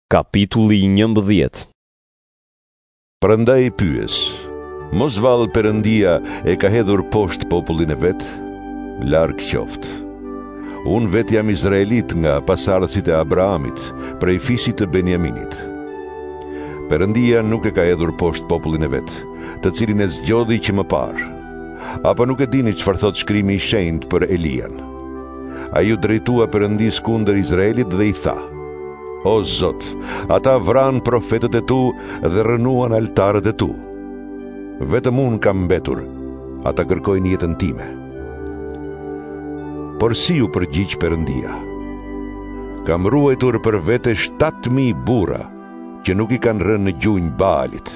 Kapitulli 11. Prandaj pyes, mos vallë Perëndia e ka hedhur poshtë popullin e vet? Larg qoftë. Unë vet jam izraelit nga pasardhësit e Abrahamit, prej fisit të Benjaminit. Perëndia nuk e ka hedhur poshtë popullin e vet, të cilin e zgjodhi që më parë. Apo nuk e dini çfarë thot shkrimi i shenjtë për Elian? Ai u drejtua Perëndis kundër Izraelit dhe i tha: O Zot, ata vranë profetët e tu dhe rënuan altarët e tu. Vetëm unë kam mbetur, ata kërkojnë jetën time. Por si u përgjigj Perëndia? Kam ruajtur për vete 7.000 burra që nuk i kanë rënë në gjunjë Baalit.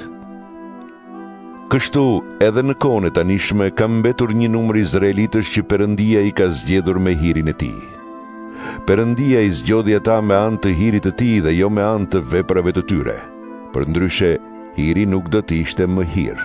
Kështu edhe në kohën e tanishme kam mbetur një numër izraelitësh që Perëndia i ka zgjedhur me hirin e tij. Perëndia i zgjodhi ata me anë të hirit të tij dhe jo me anë të veprave të tyre. Përndryshe, hiri nuk do të ishte më hir.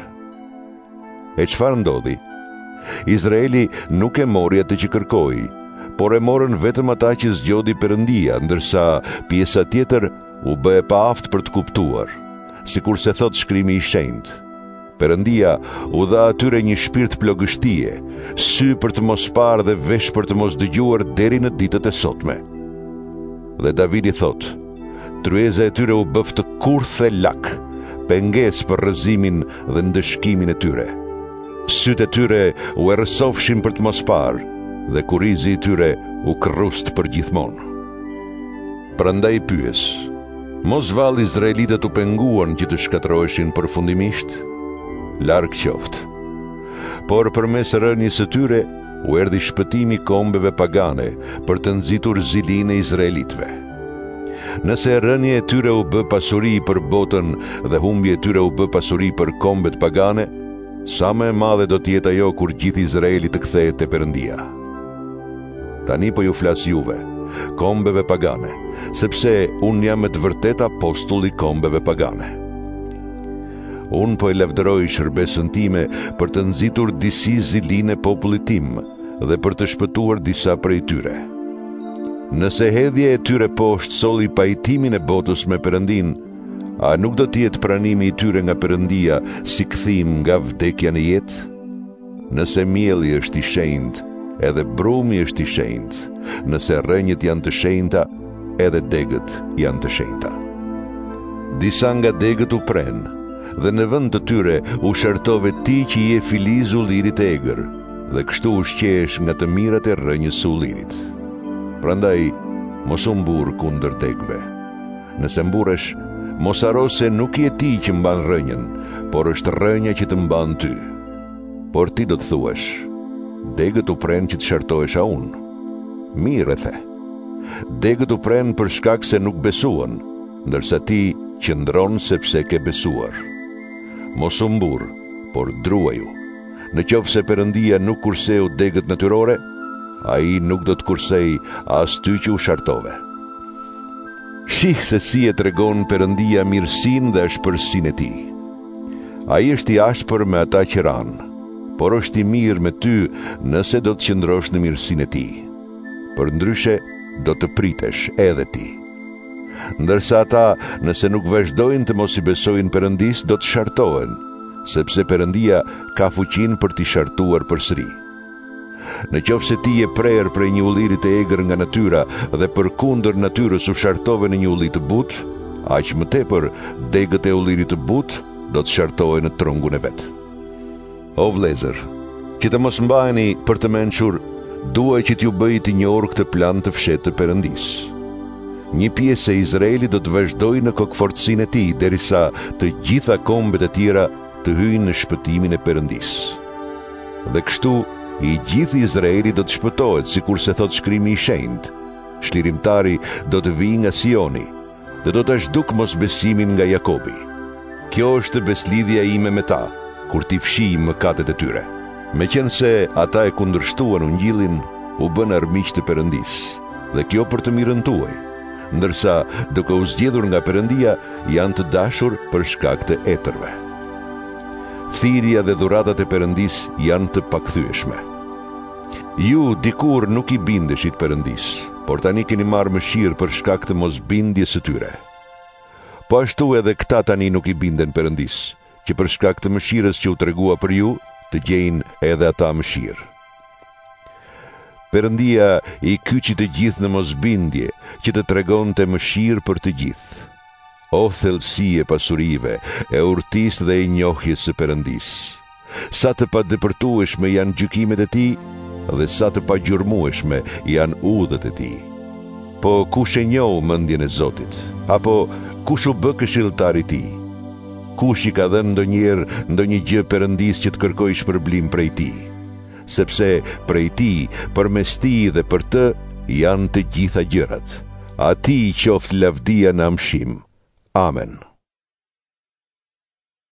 E çfarë ndodhi? Izraeli nuk e mori atë që kërkoi, por e morën vetëm ata që zgjodhi Perëndia, ndërsa pjesa tjetër u bë e paaft për të kuptuar, sikurse thot shkrimi i shenjtë. Perëndia u dha atyre një shpirt plogështie, sy për të mos parë dhe vesh për të mos dëgjuar deri në ditët e sotme. Dhe Davidi thot: tryeza e tyre u bëf të kurthë e lak, pengesë për rrëzimin dhe ndëshkimin e tyre. Sytë e tyre u errësofshin për të mos parë, dhe kurizi i tyre u krrust për gjithmonë. Prandaj pyes, mos vallë izraelitët u penguan që të shkatërroheshin përfundimisht? Larg qoftë. Por përmes rënies së tyre u erdhi shpëtimi kombeve pagane për të nxitur zilinë e izraelitëve. Nëse rënia e tyre u bë pasuri për botën dhe humbja e tyre u bë pasuri për kombet pagane, sa më e madhe do të jetë ajo kur gjithë Izraeli të kthehet te Perëndia. Tani po ju flas juve, kombeve pagane, sepse unë jam me të vërtet apostull i kombeve pagane. Unë po e lavdëroj shërbesën time për të nxitur disi zilinë e popullit tim dhe për të shpëtuar disa prej tyre. Nëse hedhja e tyre poshtë solli pajtimin e botës me Perëndin, a nuk do të jetë pranimi i tyre nga Perëndia si kthim nga vdekja në jetë? Nëse mielli është i shenjtë, edhe brumi është i shenjtë. Nëse rrënjët janë të shenjta, edhe degët janë të shenjta. Disa nga degët u prenë, dhe në vend të tyre u shartove ti që je filiz u lirit e egër, dhe kështu u shqesh nga të mirat e rrënjës së ullirit. Prandaj, mos u mburr kundër degëve. Nëse mburresh, mos haro se nuk je ti që mban rrënjën, por është rrënja që të mban ty. Por ti do të thuash: degët u prenë që të shartohesh a unë. Mirë e the. Degët u prenë për shkak se nuk besuan, ndërsa ti qëndron sepse ke besuar. Mos u mburr, por druaju. Në qoftë se Perëndia nuk kurseu degët natyrore, ai nuk do të kursej as ty që u shartove. Shih se si e tregon Perëndia mirësinë dhe ashpërsinë e tij. Ai është i ashpër me ata që ranë, por është i mirë me ty nëse do të qëndrosh në mirësinë e tij. Përndryshe, do të pritesh edhe ti. Ndërsa ata, nëse nuk vazhdojnë të mos i besojnë Perëndis, do të shartohen, sepse Perëndia ka fuqinë për t'i shartuar përsëri. Në qoftë se ti je prerë prej një ulliri të egër nga natyra dhe përkundër natyrës u shartove në një ullir të butë, aq më tepër degët e ullirit të butë do të shartohen në trungun e vet. O vëllezër, që të mos mbaheni për të mençur, duaj që t'ju bëj të njohur këtë plan të fshehtë të Perëndis. Një pjesë e Izraelit do të vazhdojë në kokfortësinë e tij derisa të gjitha kombet e tjera të hyjnë në shpëtimin e Perëndis. Dhe kështu i gjithë Izraeli do të shpëtohet, sikurse thot shkrimi i shenjtë: çlirimtari do të vijë nga Sioni dhe do të zhduk mosbesimin nga Jakobi. Kjo është beslidhja ime me ta, kur t'i fshij mëkatet e tyre. Meqense ata e kundërshtuan ungjillin, u bën armiq të Perëndis, dhe kjo për të mirën tuaj, ndërsa duke u zgjedhur nga Perëndia janë të dashur për shkak të etërve. Thirrja dhe dhuratat e Perëndis janë të pakthyeshme. Ju dikur nuk i bindeshit Perëndis, por tani keni marrë mëshirë për shkak të mosbindjes së tyre. Po ashtu edhe këta tani nuk i binden Perëndis, që për shkak të mëshirës që u tregua për ju, të gjejnë edhe ata mëshirë. Perëndia i kyçi të gjithë në mosbindje, që të tregonte mëshirë për të gjithë. O thellësi e pasurive, e urtisë dhe e njohjes së Perëndis. Sa të padepërtueshme janë gjykimet e tij, dhe sa të pagjurmueshme janë udhët e tij. Po kush e njoh mendjen e Zotit? Apo kush u bë këshilltar i tij? Kush i ka dhënë ndonjë gjë Perëndis që të kërkojë shpërblim prej tij? Sepse prej tij, përmes tij dhe për të janë të gjitha gjërat. Atij qoftë lavdia në amshim. Amen.